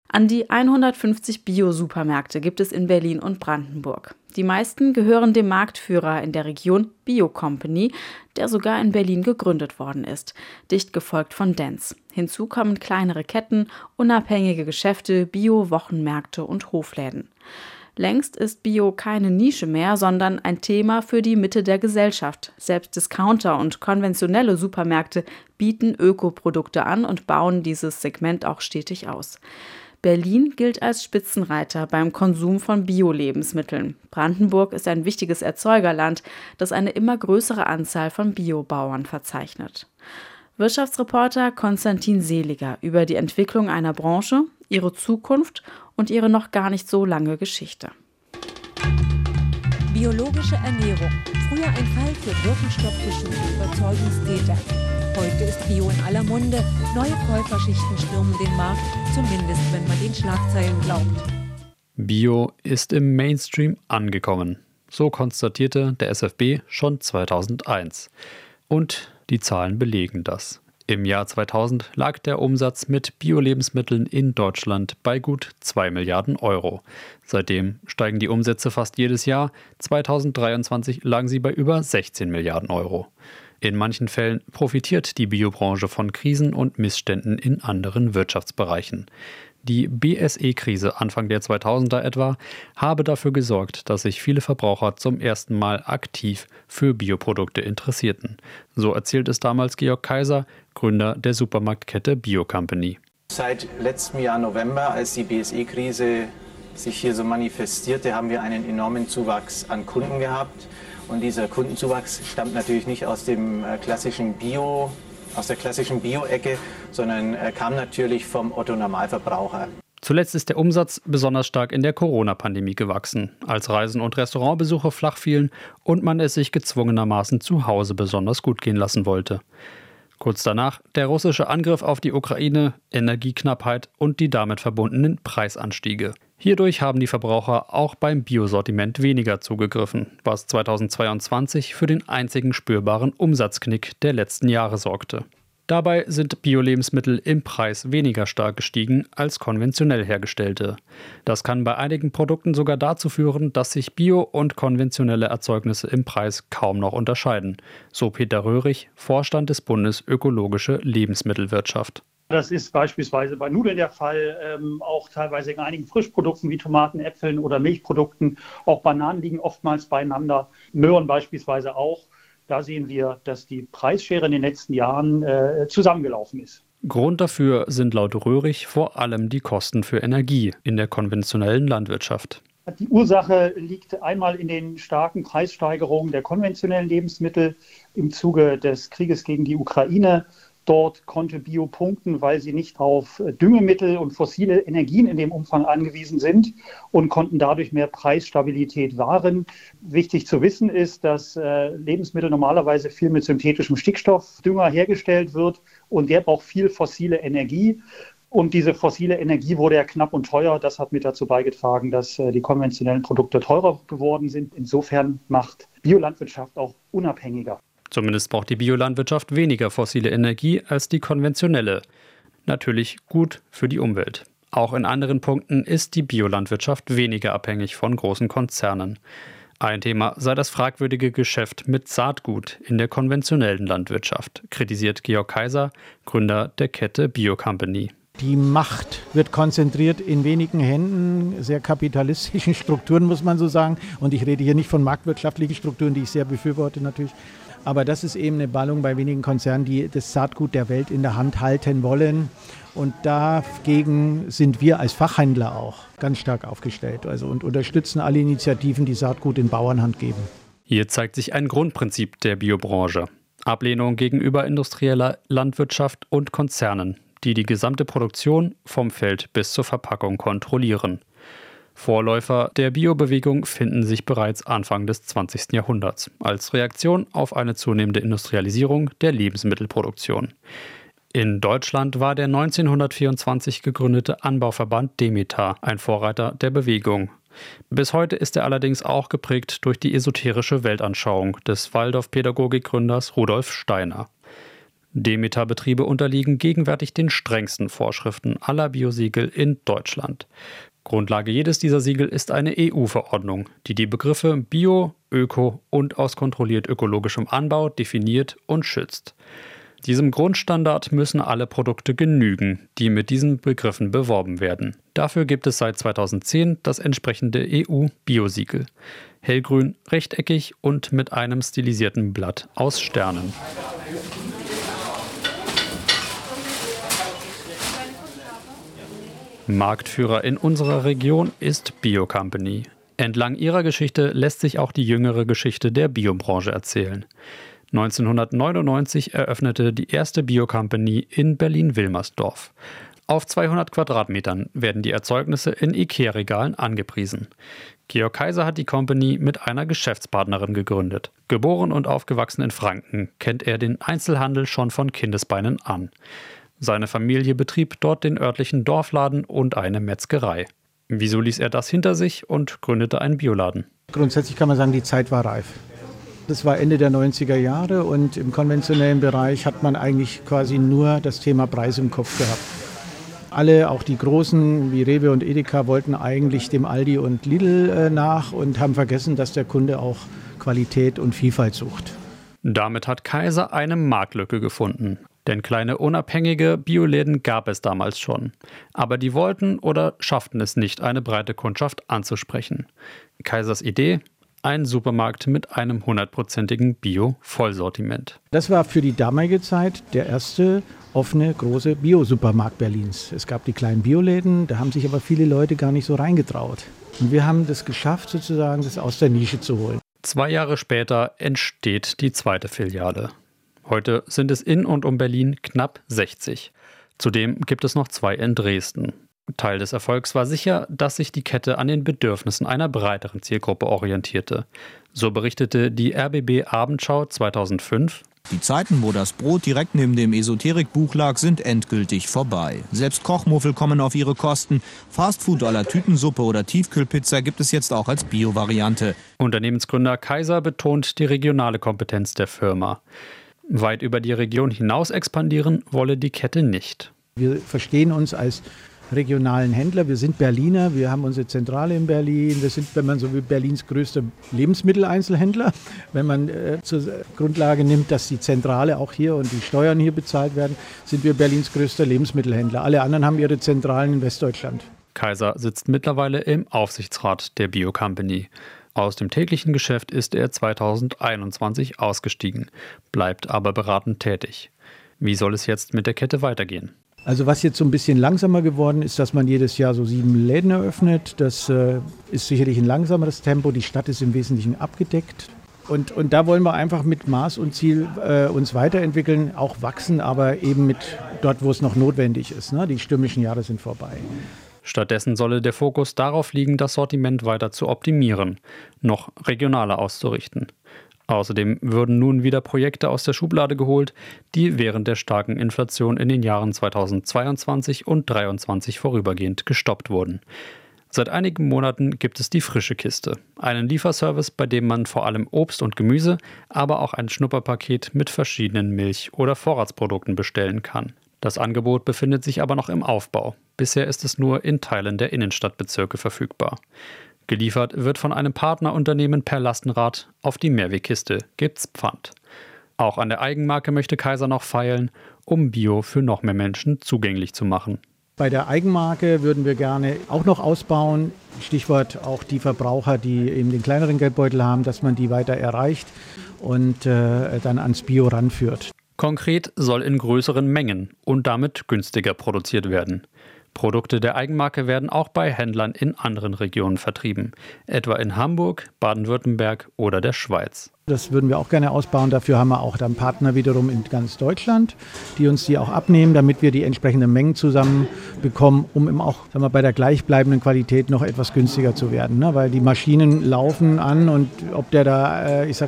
An die 150 Bio-Supermärkte gibt es in Berlin und Brandenburg. Die meisten gehören dem Marktführer in der Region Bio-Company, der sogar in Berlin gegründet worden ist, dicht gefolgt von Dents. Hinzu kommen kleinere Ketten, unabhängige Geschäfte, Bio-Wochenmärkte und Hofläden. Längst ist Bio keine Nische mehr, sondern ein Thema für die Mitte der Gesellschaft. Selbst Discounter und konventionelle Supermärkte bieten Ökoprodukte an und bauen dieses Segment auch stetig aus. Berlin gilt als Spitzenreiter beim Konsum von Bio-Lebensmitteln. Brandenburg ist ein wichtiges Erzeugerland, das eine immer größere Anzahl von Biobauern verzeichnet. Wirtschaftsreporter Konstantin Seliger über die Entwicklung einer Branche, ihre Zukunft und ihre noch gar nicht so lange Geschichte. Biologische Ernährung. Früher ein Fall für wirkensstoffgeschulte Überzeugungstäter. Heute ist Bio in aller Munde. Neue Käuferschichten stürmen den Markt, zumindest wenn man den Schlagzeilen glaubt. Bio ist im Mainstream angekommen. So konstatierte der SFB schon 2001. Und die Zahlen belegen das. Im Jahr 2000 lag der Umsatz mit Bio-Lebensmitteln in Deutschland bei gut 2 Milliarden Euro. Seitdem steigen die Umsätze fast jedes Jahr. 2023 lagen sie bei über 16 Milliarden Euro. In manchen Fällen profitiert die Biobranche von Krisen und Missständen in anderen Wirtschaftsbereichen. Die BSE-Krise Anfang der 2000er etwa habe dafür gesorgt, dass sich viele Verbraucher zum ersten Mal aktiv für Bioprodukte interessierten. So erzählt es damals Georg Kaiser, Gründer der Supermarktkette Bio-Company. Seit letztem Jahr November, als die BSE-Krise sich hier so manifestierte, haben wir einen enormen Zuwachs an Kunden gehabt. Und dieser Kundenzuwachs stammt natürlich nicht aus dem klassischen aus der klassischen Bio-Ecke, sondern kam natürlich vom Otto-Normalverbraucher. Zuletzt ist der Umsatz besonders stark in der Corona-Pandemie gewachsen, als Reisen und Restaurantbesuche flach fielen und man es sich gezwungenermaßen zu Hause besonders gut gehen lassen wollte. Kurz danach der russische Angriff auf die Ukraine, Energieknappheit und die damit verbundenen Preisanstiege. Hierdurch haben die Verbraucher auch beim Biosortiment weniger zugegriffen, was 2022 für den einzigen spürbaren Umsatzknick der letzten Jahre sorgte. Dabei sind Bio-Lebensmittel im Preis weniger stark gestiegen als konventionell hergestellte. Das kann bei einigen Produkten sogar dazu führen, dass sich Bio- und konventionelle Erzeugnisse im Preis kaum noch unterscheiden. So Peter Röhrig, Vorstand des Bundes Ökologische Lebensmittelwirtschaft. Das ist beispielsweise bei Nudeln der Fall, auch teilweise in einigen Frischprodukten wie Tomaten, Äpfeln oder Milchprodukten. Auch Bananen liegen oftmals beieinander, Möhren beispielsweise auch. Da sehen wir, dass die Preisschere in den letzten Jahren zusammengelaufen ist. Grund dafür sind laut Röhrig vor allem die Kosten für Energie in der konventionellen Landwirtschaft. Die Ursache liegt einmal in den starken Preissteigerungen der konventionellen Lebensmittel im Zuge des Krieges gegen die Ukraine. Dort konnte Bio punkten, weil sie nicht auf Düngemittel und fossile Energien in dem Umfang angewiesen sind und konnten dadurch mehr Preisstabilität wahren. Wichtig zu wissen ist, dass Lebensmittel normalerweise viel mit synthetischem Stickstoffdünger hergestellt wird und der braucht viel fossile Energie. Und diese fossile Energie wurde ja knapp und teuer. Das hat mit dazu beigetragen, dass die konventionellen Produkte teurer geworden sind. Insofern macht Biolandwirtschaft auch unabhängiger. Zumindest braucht die Biolandwirtschaft weniger fossile Energie als die konventionelle. Natürlich gut für die Umwelt. Auch in anderen Punkten ist die Biolandwirtschaft weniger abhängig von großen Konzernen. Ein Thema sei das fragwürdige Geschäft mit Saatgut in der konventionellen Landwirtschaft, kritisiert Georg Kaiser, Gründer der Kette Bio-Company. Die Macht wird konzentriert in wenigen Händen, sehr kapitalistischen Strukturen, muss man so sagen. Und ich rede hier nicht von marktwirtschaftlichen Strukturen, die ich sehr befürworte natürlich. Aber das ist eben eine Ballung bei wenigen Konzernen, die das Saatgut der Welt in der Hand halten wollen. Und dagegen sind wir als Fachhändler auch ganz stark aufgestellt und unterstützen alle Initiativen, die Saatgut in Bauernhand geben. Hier zeigt sich ein Grundprinzip der Biobranche. Ablehnung gegenüber industrieller Landwirtschaft und Konzernen, die die gesamte Produktion vom Feld bis zur Verpackung kontrollieren. Vorläufer der Biobewegung finden sich bereits Anfang des 20. Jahrhunderts als Reaktion auf eine zunehmende Industrialisierung der Lebensmittelproduktion. In Deutschland war der 1924 gegründete Anbauverband Demeter ein Vorreiter der Bewegung. Bis heute ist er allerdings auch geprägt durch die esoterische Weltanschauung des Waldorf-Pädagogik-Gründers Rudolf Steiner. Demeter-Betriebe unterliegen gegenwärtig den strengsten Vorschriften aller Biosiegel in Deutschland. Grundlage jedes dieser Siegel ist eine EU-Verordnung, die die Begriffe Bio, Öko und aus kontrolliert ökologischem Anbau definiert und schützt. Diesem Grundstandard müssen alle Produkte genügen, die mit diesen Begriffen beworben werden. Dafür gibt es seit 2010 das entsprechende EU-Biosiegel. Hellgrün, rechteckig und mit einem stilisierten Blatt aus Sternen. Marktführer in unserer Region ist Bio-Company. Entlang ihrer Geschichte lässt sich auch die jüngere Geschichte der Biobranche erzählen. 1999 eröffnete die erste Bio-Company in Berlin-Wilmersdorf. Auf 200 Quadratmetern werden die Erzeugnisse in IKEA-Regalen angepriesen. Georg Kaiser hat die Company mit einer Geschäftspartnerin gegründet. Geboren und aufgewachsen in Franken, kennt er den Einzelhandel schon von Kindesbeinen an. Seine Familie betrieb dort den örtlichen Dorfladen und eine Metzgerei. Wieso ließ er das hinter sich und gründete einen Bioladen? Grundsätzlich kann man sagen, die Zeit war reif. Das war Ende der 90er Jahre und im konventionellen Bereich hat man eigentlich quasi nur das Thema Preis im Kopf gehabt. Alle, auch die Großen wie Rewe und Edeka, wollten eigentlich dem Aldi und Lidl nach und haben vergessen, dass der Kunde auch Qualität und Vielfalt sucht. Damit hat Kaiser eine Marktlücke gefunden. Denn kleine unabhängige Bioläden gab es damals schon. Aber die wollten oder schafften es nicht, eine breite Kundschaft anzusprechen. Kaisers Idee? Ein Supermarkt mit einem 100%igen Bio-Vollsortiment. Das war für die damalige Zeit der erste offene, große Bio-Supermarkt Berlins. Es gab die kleinen Bioläden, da haben sich aber viele Leute gar nicht so reingetraut. Und wir haben das geschafft, sozusagen, das aus der Nische zu holen. 2 Jahre später entsteht die zweite Filiale. Heute sind es in und um Berlin knapp 60. Zudem gibt es noch 2 in Dresden. Teil des Erfolgs war sicher, dass sich die Kette an den Bedürfnissen einer breiteren Zielgruppe orientierte. So berichtete die RBB Abendschau 2005: Die Zeiten, wo das Brot direkt neben dem Esoterikbuch lag, sind endgültig vorbei. Selbst Kochmuffel kommen auf ihre Kosten. Fastfood à la Tütensuppe oder Tiefkühlpizza gibt es jetzt auch als Bio-Variante. Unternehmensgründer Kaiser betont die regionale Kompetenz der Firma. Weit über die Region hinaus expandieren wolle die Kette nicht. Wir verstehen uns als regionalen Händler. Wir sind Berliner, wir haben unsere Zentrale in Berlin. Wir sind, wenn man so will, Berlins größter Lebensmitteleinzelhändler. Wenn man zur Grundlage nimmt, dass die Zentrale auch hier und die Steuern hier bezahlt werden, sind wir Berlins größter Lebensmittelhändler. Alle anderen haben ihre Zentralen in Westdeutschland. Kaiser sitzt mittlerweile im Aufsichtsrat der Bio-Company. Aus dem täglichen Geschäft ist er 2021 ausgestiegen, bleibt aber beratend tätig. Wie soll es jetzt mit der Kette weitergehen? Also was jetzt so ein bisschen langsamer geworden ist, dass man jedes Jahr so 7 Läden eröffnet. Das ist sicherlich ein langsameres Tempo. Die Stadt ist im Wesentlichen abgedeckt. Und da wollen wir einfach mit Maß und Ziel uns weiterentwickeln, auch wachsen, aber eben mit dort, wo es noch notwendig ist. Ne? Die stürmischen Jahre sind vorbei. Stattdessen solle der Fokus darauf liegen, das Sortiment weiter zu optimieren, noch regionaler auszurichten. Außerdem würden nun wieder Projekte aus der Schublade geholt, die während der starken Inflation in den Jahren 2022 und 2023 vorübergehend gestoppt wurden. Seit einigen Monaten gibt es die Frische Kiste, einen Lieferservice, bei dem man vor allem Obst und Gemüse, aber auch ein Schnupperpaket mit verschiedenen Milch- oder Vorratsprodukten bestellen kann. Das Angebot befindet sich aber noch im Aufbau. Bisher ist es nur in Teilen der Innenstadtbezirke verfügbar. Geliefert wird von einem Partnerunternehmen per Lastenrad. Auf die Mehrwegkiste gibt's Pfand. Auch an der Eigenmarke möchte Kaiser noch feilen, um Bio für noch mehr Menschen zugänglich zu machen. Bei der Eigenmarke würden wir gerne auch noch ausbauen. Stichwort auch die Verbraucher, die eben den kleineren Geldbeutel haben, dass man die weiter erreicht und dann ans Bio ranführt. Konkret soll in größeren Mengen und damit günstiger produziert werden. Produkte der Eigenmarke werden auch bei Händlern in anderen Regionen vertrieben, etwa in Hamburg, Baden-Württemberg oder der Schweiz. Das würden wir auch gerne ausbauen. Dafür haben wir auch dann Partner wiederum in ganz Deutschland, die uns die auch abnehmen, damit wir die entsprechenden Mengen zusammen bekommen, um eben auch bei der gleichbleibenden Qualität noch etwas günstiger zu werden. Ne? Weil die Maschinen laufen an und ob der da,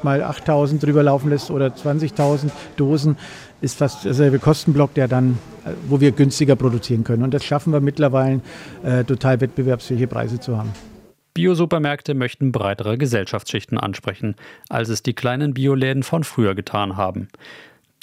8.000 drüber laufen lässt oder 20.000 Dosen, ist fast derselbe Kostenblock, der dann, wo wir günstiger produzieren können. Und das schaffen wir mittlerweile, total wettbewerbsfähige Preise zu haben. Bio-Supermärkte möchten breitere Gesellschaftsschichten ansprechen, als es die kleinen Bioläden von früher getan haben.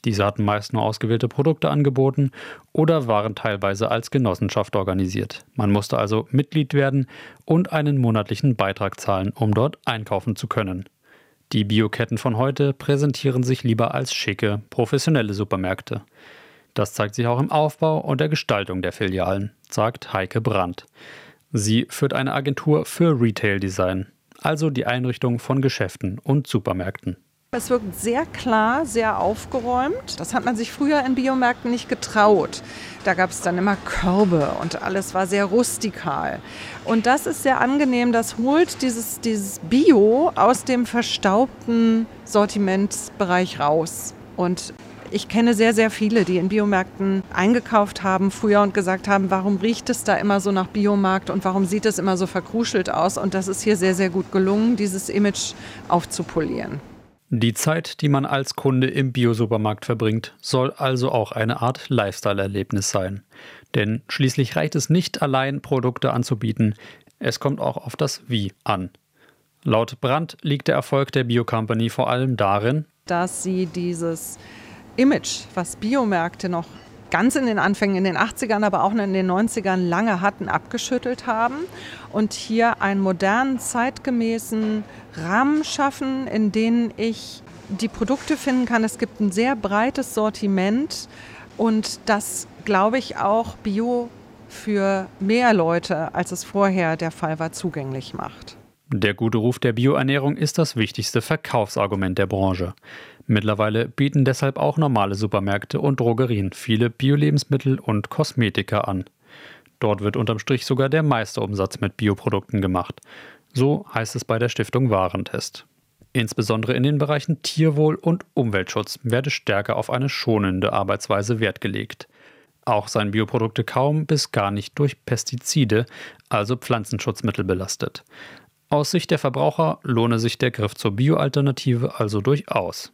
Diese hatten meist nur ausgewählte Produkte angeboten oder waren teilweise als Genossenschaft organisiert. Man musste also Mitglied werden und einen monatlichen Beitrag zahlen, um dort einkaufen zu können. Die Bioketten von heute präsentieren sich lieber als schicke, professionelle Supermärkte. Das zeigt sich auch im Aufbau und der Gestaltung der Filialen, sagt Heike Brandt. Sie führt eine Agentur für Retail-Design, also die Einrichtung von Geschäften und Supermärkten. Es wirkt sehr klar, sehr aufgeräumt. Das hat man sich früher in Biomärkten nicht getraut. Da gab es dann immer Körbe und alles war sehr rustikal. Und das ist sehr angenehm. Das holt dieses Bio aus dem verstaubten Sortimentsbereich raus. Und ich kenne sehr, sehr viele, die in Biomärkten eingekauft haben früher und gesagt haben, warum riecht es da immer so nach Biomarkt und warum sieht es immer so verkruschelt aus? Und das ist hier sehr, sehr gut gelungen, dieses Image aufzupolieren. Die Zeit, die man als Kunde im Biosupermarkt verbringt, soll also auch eine Art Lifestyle-Erlebnis sein. Denn schließlich reicht es nicht allein, Produkte anzubieten, es kommt auch auf das Wie an. Laut Brandt liegt der Erfolg der Bio-Company vor allem darin, dass sie dieses Image, was Biomärkte noch ganz in den Anfängen, in den 80ern, aber auch in den 90ern lange hatten, abgeschüttelt haben und hier einen modernen, zeitgemäßen Rahmen schaffen, in dem ich die Produkte finden kann. Es gibt ein sehr breites Sortiment und das, glaube ich, auch Bio für mehr Leute, als es vorher der Fall war, zugänglich macht. Der gute Ruf der Bioernährung ist das wichtigste Verkaufsargument der Branche. Mittlerweile bieten deshalb auch normale Supermärkte und Drogerien viele Bio-Lebensmittel und Kosmetika an. Dort wird unterm Strich sogar der meiste Umsatz mit Bioprodukten gemacht. So heißt es bei der Stiftung Warentest. Insbesondere in den Bereichen Tierwohl und Umweltschutz werde stärker auf eine schonende Arbeitsweise Wert gelegt. Auch seien Bioprodukte kaum bis gar nicht durch Pestizide, also Pflanzenschutzmittel, belastet. Aus Sicht der Verbraucher lohne sich der Griff zur Bio-Alternative also durchaus.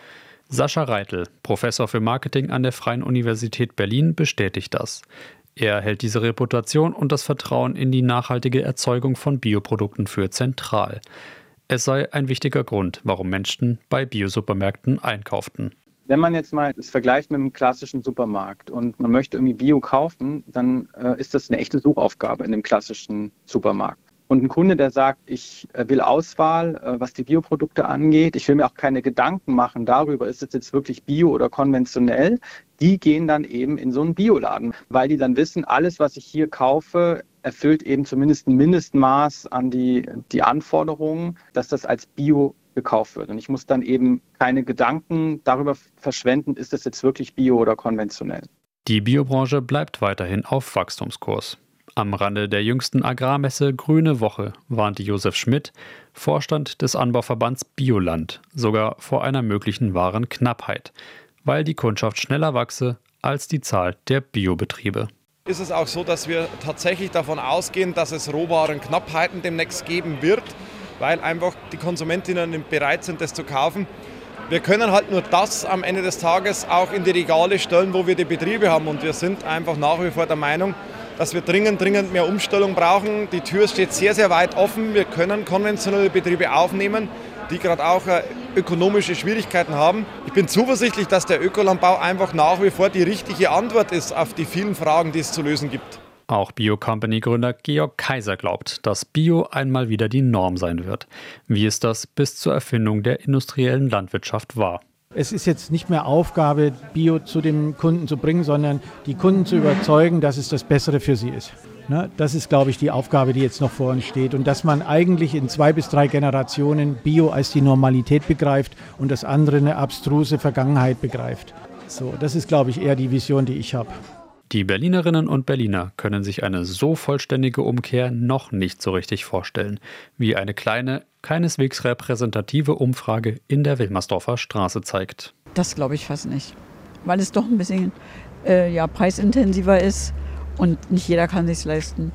Sascha Reitel, Professor für Marketing an der Freien Universität Berlin, bestätigt das. Er hält diese Reputation und das Vertrauen in die nachhaltige Erzeugung von Bioprodukten für zentral. Es sei ein wichtiger Grund, warum Menschen bei Biosupermärkten einkauften. Wenn man jetzt mal das vergleicht mit einem klassischen Supermarkt und man möchte irgendwie Bio kaufen, dann ist das eine echte Suchaufgabe in dem klassischen Supermarkt. Und ein Kunde, der sagt, ich will Auswahl, was die Bioprodukte angeht, ich will mir auch keine Gedanken machen darüber, ist es jetzt wirklich Bio oder konventionell, die gehen dann eben in so einen Bioladen, weil die dann wissen, alles, was ich hier kaufe, erfüllt eben zumindest ein Mindestmaß an die Anforderungen, dass das als Bio gekauft wird. Und ich muss dann eben keine Gedanken darüber verschwenden, ist das jetzt wirklich Bio oder konventionell. Die Biobranche bleibt weiterhin auf Wachstumskurs. Am Rande der jüngsten Agrarmesse Grüne Woche warnte Josef Schmidt, Vorstand des Anbauverbands Bioland, sogar vor einer möglichen Warenknappheit, weil die Kundschaft schneller wachse als die Zahl der Biobetriebe. Ist es auch so, dass wir tatsächlich davon ausgehen, dass es Rohwarenknappheiten demnächst geben wird, weil einfach die Konsumentinnen bereit sind, das zu kaufen. Wir können halt nur das am Ende des Tages auch in die Regale stellen, wo wir die Betriebe haben. Und wir sind einfach nach wie vor der Meinung, dass wir dringend mehr Umstellung brauchen. Die Tür steht sehr, sehr weit offen. Wir können konventionelle Betriebe aufnehmen, die gerade auch ökonomische Schwierigkeiten haben. Ich bin zuversichtlich, dass der Ökolandbau einfach nach wie vor die richtige Antwort ist auf die vielen Fragen, die es zu lösen gibt. Auch Bio-Company-Gründer Georg Kaiser glaubt, dass Bio einmal wieder die Norm sein wird, wie es das bis zur Erfindung der industriellen Landwirtschaft war. Es ist jetzt nicht mehr Aufgabe, Bio zu dem Kunden zu bringen, sondern die Kunden zu überzeugen, dass es das Bessere für sie ist. Das ist, glaube ich, die Aufgabe, die jetzt noch vor uns steht. Und dass man eigentlich in 2 bis 3 Generationen Bio als die Normalität begreift und das andere eine abstruse Vergangenheit begreift. So, das ist, glaube ich, eher die Vision, die ich habe. Die Berlinerinnen und Berliner können sich eine so vollständige Umkehr noch nicht so richtig vorstellen, wie eine kleine, keineswegs repräsentative Umfrage in der Wilmersdorfer Straße zeigt. Das glaube ich fast nicht, weil es doch ein bisschen preisintensiver ist und nicht jeder kann es sich leisten.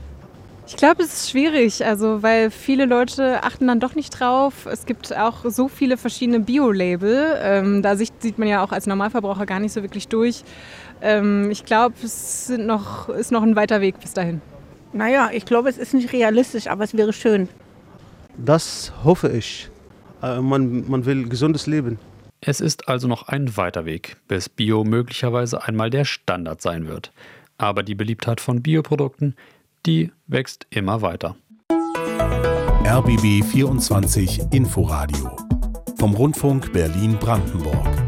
Ich glaube, es ist schwierig, weil viele Leute achten dann doch nicht drauf. Es gibt auch so viele verschiedene Bio-Label. Da sieht man ja auch als Normalverbraucher gar nicht so wirklich durch. Ich glaube, es ist noch ein weiter Weg bis dahin. Naja, ich glaube, es ist nicht realistisch, aber es wäre schön. Das hoffe ich. Man will gesundes Leben. Es ist also noch ein weiter Weg, bis Bio möglicherweise einmal der Standard sein wird. Aber die Beliebtheit von Bioprodukten, die wächst immer weiter. RBB 24 Inforadio vom Rundfunk Berlin-Brandenburg.